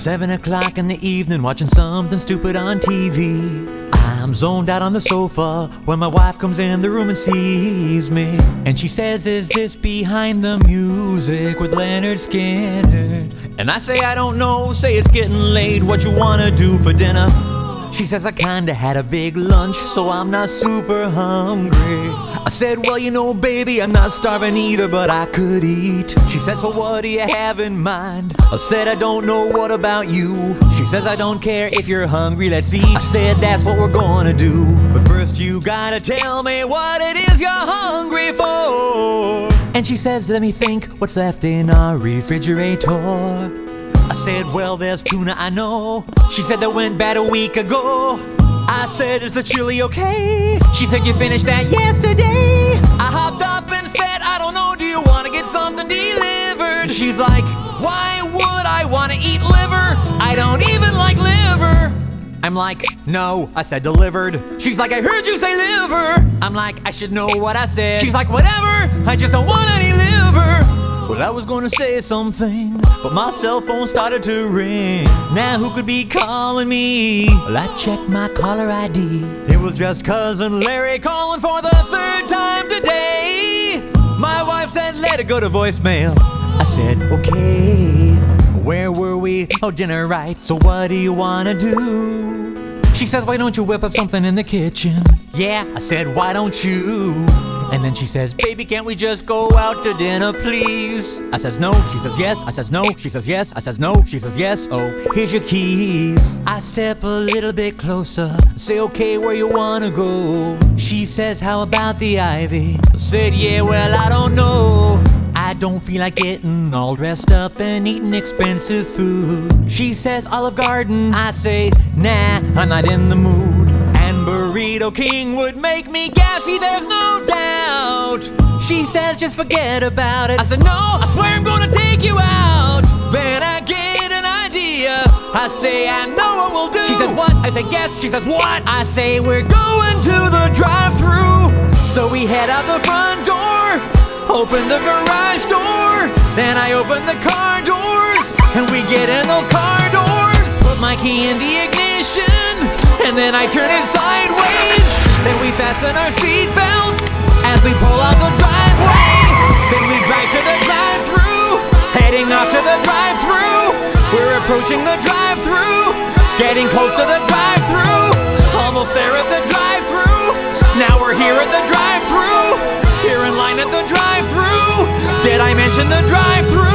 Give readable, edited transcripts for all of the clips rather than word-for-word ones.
7 o'clock in the evening, watching something stupid on TV. I'm zoned out on the sofa when my wife comes in the room and sees me. And she says, "Is this Behind the Music with Leonard Skinner?" And I say, "I don't know, say it's getting late, what you wanna do for dinner?" She says, "I kinda had a big lunch, so I'm not super hungry." I said, "Well, you know, baby, I'm not starving either, but I could eat." She said, "So what do you have in mind?" I said, "I don't know, what about you?" She says, "I don't care if you're hungry, let's eat." I said, "That's what we're gonna do. But first you gotta tell me what it is you're hungry for." And she says, "Let me think, what's left in our refrigerator?" I said, "Well, there's tuna, I know." She said, "That went bad a week ago." I said, "Is the chili okay?" She said, "You finished that yesterday." I hopped up and said, "I don't know, do you want to get something delivered?" She's like, "Why would I want to eat liver? I don't even like liver." I'm like, "No," I said, "delivered." She's like, "I heard you say liver." I'm like, "I should know what I said." She's like, "Whatever, I just don't want any liver." Well, I was gonna say something, but my cell phone started to ring. Now who could be calling me? Well, I checked my caller ID. It was just Cousin Larry calling for the third time today. My wife said, "Let it go to voicemail." I said, "Okay." Where were we? Oh, dinner, right. So what do you wanna do? She says, "Why don't you whip up something in the kitchen?" Yeah, I said, "Why don't you?" And then she says, "Baby, can't we just go out to dinner, please?" I says, "No." She says, "Yes." I says, "No." She says, "Yes." I says, "No." She says, "Yes." "Oh, here's your keys." I step a little bit closer, say, "Okay, where you wanna go?" She says, "How about the Ivy?" I said, "Yeah, well, I don't know. I don't feel like getting all dressed up and eating expensive food." She says, "Olive Garden." I say, "Nah, I'm not in the mood. And Burrito King would make me gassy, there's no doubt." She says, "Just forget about it." I said, "No, I swear I'm gonna take you out." Then I get an idea. I say, "I know what we'll do." She says, "What?" I say, "Guess." She says, "What?" I say, "We're going to the drive-thru." So we head out the front door, open the garage door, then I open the car doors, and we get in those car doors. Put my key in the ignition, and then I turn it sideways. Then we fasten our seat belts as we pull out the driveway. Then we drive to the drive-thru, heading off to the drive-thru. We're approaching the drive-thru, getting close to the drive-thru. Almost there at the drive-thru. Now we're here at the drive-thru, here in line at the drive-thru. Did I mention the drive-thru?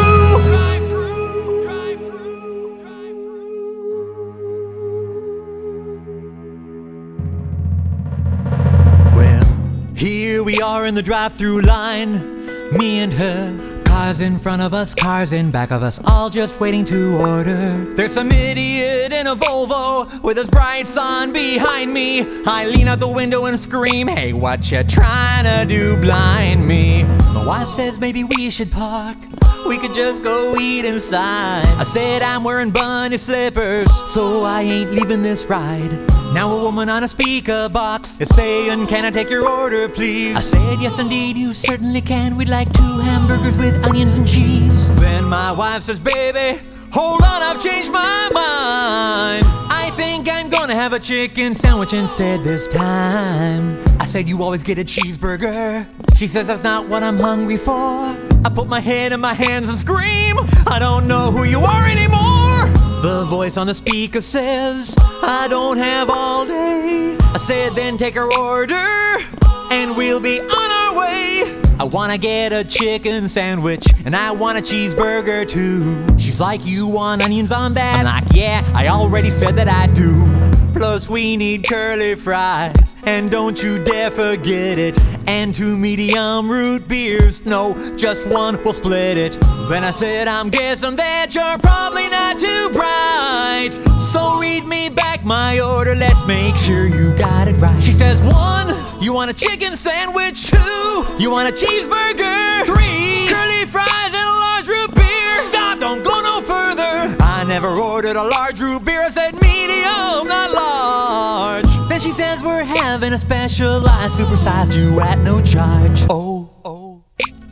Well, here we are in the drive-thru line, me and her. Cars in front of us, cars in back of us, all just waiting to order. There's some idiot in a Volvo with his brights on behind me. I lean out the window and scream, "Hey, what you trying to do, blind me?" My wife says maybe we should park, we could just go eat inside. I said, "I'm wearing bunny slippers, so I ain't leaving this ride." Now a woman on a speaker box is saying, "Can I take your order, please?" I said, "Yes, indeed, you certainly can. We'd like 2 hamburgers with onions and cheese." Then my wife says, "Baby, hold on, I've changed my mind. I think I'm gonna have a chicken sandwich instead this time." I said, "You always get a cheeseburger." She says, "That's not what I'm hungry for." I put my head in my hands and scream, "I don't know who you are anymore." The voice on the speaker says, "I don't have all day." I said, "Then take her order, and we'll be on our way." I wanna get a chicken sandwich, and I want a cheeseburger too. She's like, "You want onions on that?" I'm like, "Yeah, I already said that I do. Plus we need curly fries, and don't you dare forget it. And 2 medium root beers, no, just one, we'll split it." Then I said, "I'm guessing that you're probably not too bright, so read me back my order, let's make sure you got it right." She says, "1, you want a chicken sandwich? 2, you want a cheeseburger? 3, curly fries and a large root beer." Stop, don't go no further. I never ordered a large root beer, I said medium, not large. Then she says, "We're having a special, I supersized you at no charge." Oh,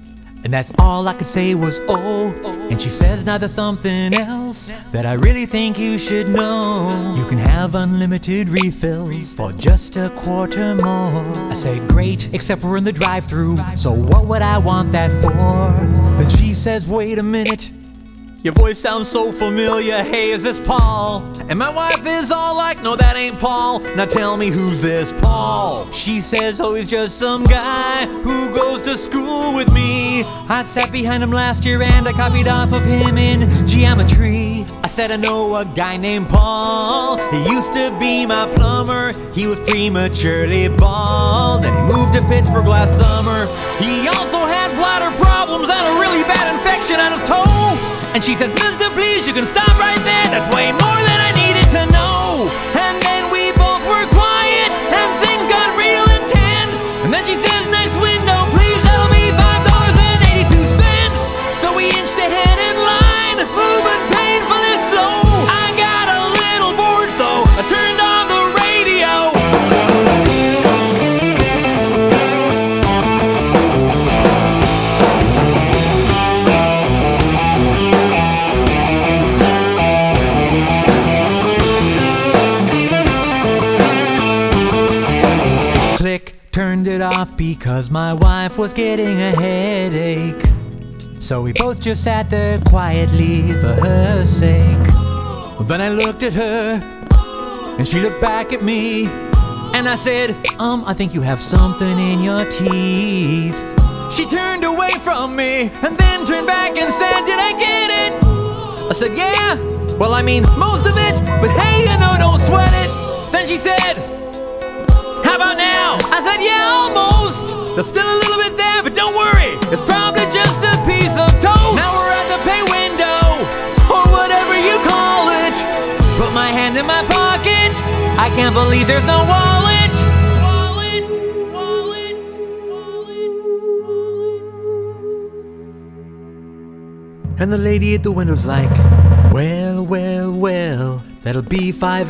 And that's all I could say was oh. And she says now there's something else that I really think you should know. You can have unlimited refills for just a quarter more. I said great, except we're in the drive-thru, so what would I want that for? Then she says wait a minute, your voice sounds so familiar. Hey, is this Paul? And my wife is all like, no, that ain't Paul. Now tell me, who's this Paul? She says, oh, he's just some guy who goes to school with me. I sat behind him last year and I copied off of him in geometry. I said, I know a guy named Paul. He used to be my plumber. He was prematurely bald and he moved to Pittsburgh last summer. He also had bladder problems and a really bad infection on his toe. And she says, mister, please, you can stop right there. That's way more than I needed to know. And then we both were quiet and things got real intense. And then she says, next window, please, that'll be $5.82. So we inched ahead in line, moving painfully slow. I got a little bored, so I turned on the radio. Turned it off because my wife was getting a headache. So we both just sat there quietly for her sake. Well, then I looked at her and she looked back at me. And I said, I think you have something in your teeth. She turned away from me and then turned back and said, did I get it? I said, yeah, well, I mean, most of it, but hey, you know, don't sweat it. Then she said, how about now? I said, yeah, almost. There's still a little bit there, but don't worry, it's probably just a piece of toast. Now we're at the pay window, or whatever you call it. Put my hand in my pocket, I can't believe there's no wallet. And the lady at the window's like, well, well, well, that'll be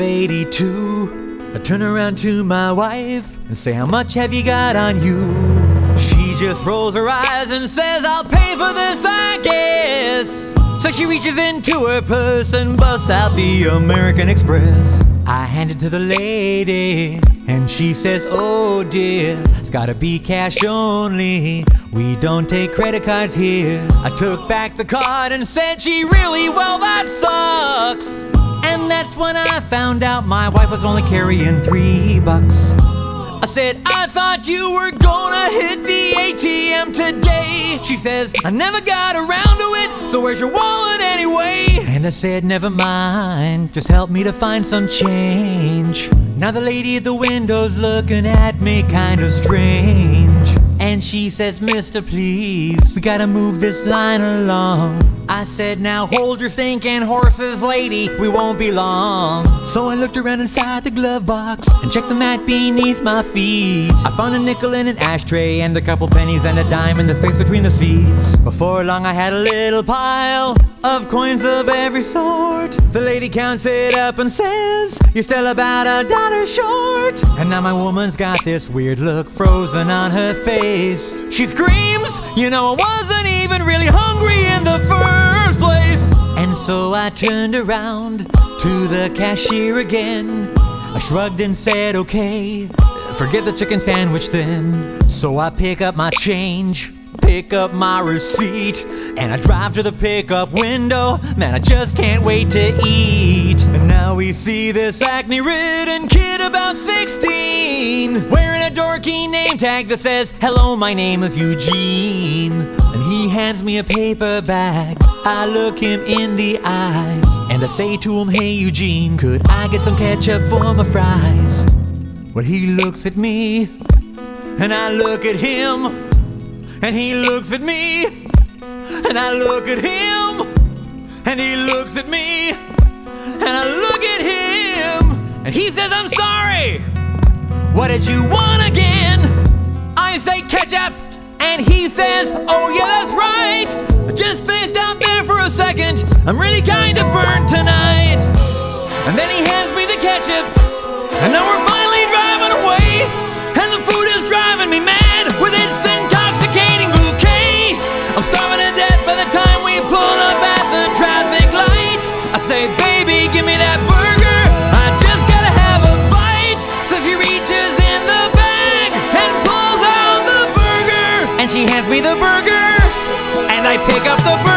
$5.82. I turn around to my wife and say, how much have you got on you? She just rolls her eyes and says, I'll pay for this, I guess. So she reaches into her purse and busts out the American Express. I hand it to the lady and she says, oh dear, it's gotta be cash only. We don't take credit cards here. I took back the card and said, gee, really? Well, that sucks. And that's when I found out my wife was only carrying $3. I said, I thought you were gonna hit the ATM today. She says, I never got around to it, so where's your wallet anyway? And I said, never mind, just help me to find some change. Now the lady at the window's looking at me kinda strange. And she says, mister, please, we gotta move this line along. I said, now hold your stinking horses, lady, we won't be long. So I looked around inside the glove box and checked the mat beneath my feet. I found a nickel in an ashtray and a couple pennies and a dime in the space between the seats. Before long I had a little pile of coins of every sort. The lady counts it up and says, you're still about $1 short. And now my woman's got this weird look frozen on her face. She screams, you know I wasn't even really hungry in the first place. And so I turned around to the cashier again. I shrugged and said, okay, forget the chicken sandwich then. So I pick up my change, pick up my receipt, and I drive to the pickup window. Man, I just can't wait to eat. And now we see this acne-ridden kid about 16, wearing a dorky name tag that says, hello, my name is Eugene. And he hands me a paper bag. I look him in the eyes and I say to him, hey Eugene, could I get some ketchup for my fries? Well, he looks at me and I look at him, and he looks at me, and I look at him, and he looks at me, and I look at him, and he says, I'm sorry, what did you want again? I say ketchup, and he says, oh yeah, that's right, I just spaced out there for a second, I'm really kinda burned tonight. And then he hands me the ketchup, and now we're finally driving away, and the food is driving me mad with its intoxicating bouquet. I'm me the burger, and I pick up the burger.